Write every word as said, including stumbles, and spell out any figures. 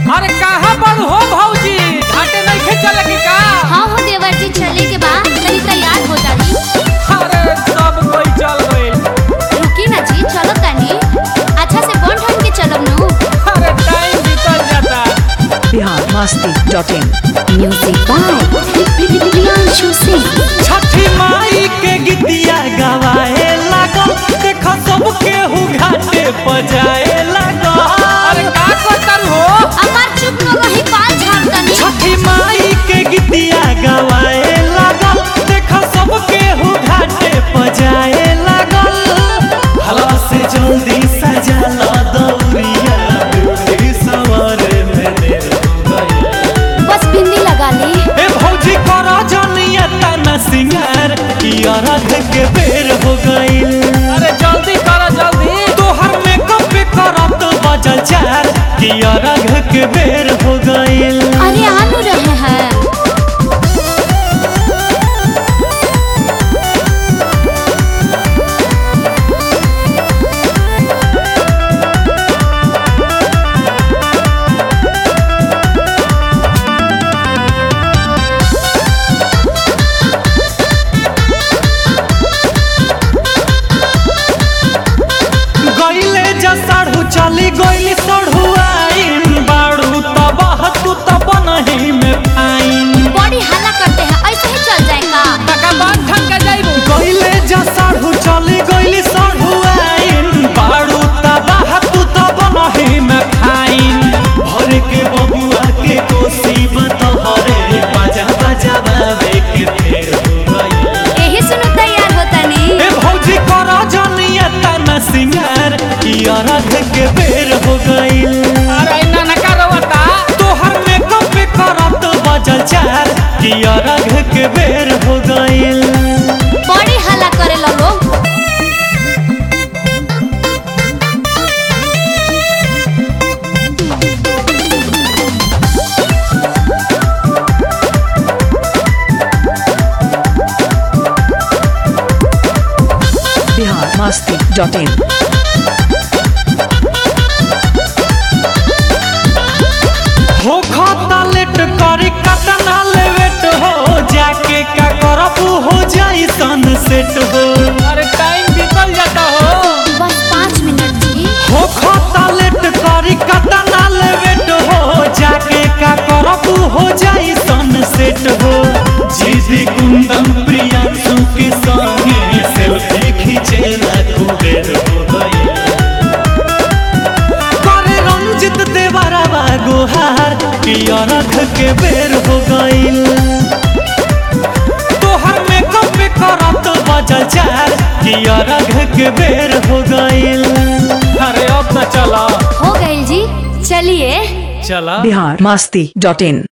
अरे कहाँ पर हो भौजी, घाटे नहीं खे चले की का? हाँ हो देवर जी, चले के बाद तनी तैयार हो जानी। अरे सब कोई चल गइल। रुकी ना जी, चलो तनी अच्छा से बन ठन के चलब नु। अरे टाइम बीतल जाता। Bihar Masti dot in. Music by Priyanshu Singh. Chhathi Mai के गीतिया गवाए लागल, देखो सब केहू घाटे बजाए लागल। अरे का करतर हो? अमर चुप न रही, पाल झाड़ तनी। छठी माई के गीतिया गवाए लागल, देखो सब केहू घाटे बजाए लागल। हला से जल्दी सजा ला दौरिया, बिरती सवारे में देर हो गई। बस बिंदी लगा ली। ए भौजी करा जनिया तना सिंगार, की अरघ के बेर हो गइल। अरे जल्दी करा जल्दी, तोहर मेकअप करत बजल चार, की अरघ के बेर हो गइल। अरे आलू रहे हैं। गइले जा साढ़ू चली गइली साढ़ू आइन, बाड़ू तबाह तू तब नहीं में आइन। बॉडी हल्ला करते हैं, ऐसे ही चल जाएगा। टका बांध ठन के जाइबू। गइले जा साढ़ू चली गइली साढ़ू आइन, बाड़ू तबाह तू तब नहीं में आइन। भर के बबुआ के कोसी बतहरे, बाजा बाजा बावे के फेर हो गई। यही सुनो तैयार होता नहीं। ए भौजी करा जनिया तना सिंगार, की अरघ के बेर हो गइल। अरे ना ना करवता, तोहर मेकअप करत बजल चार, की अरघ के बेर हो गइल। बॉडी हल्ला करे लगो। Bihar Masti dot in. हो खाता लेट करी कतना लेवेट हो, जाके का करब हो जाई सनसेट हो। अरे टाइम बीतल जाता हो। बस पाँच मिनट जी। हो खाता लेट करी कतना लेवेट हो, जाके का करब हो जाई सनसेट हो। जीदी कुंदन प्रियांशु के संगे सेल्फी खींचेला खूबेर हो गई। करे रंजित देवरवा गोहार, की अरघ के बेर हो गइल। तोहर मेकअप करत बजल चार, की अरघ के बेर हो गइल। अरे अब न चला। हो गई जी, चलिए। चला। बिहार मस्ती डॉट इन।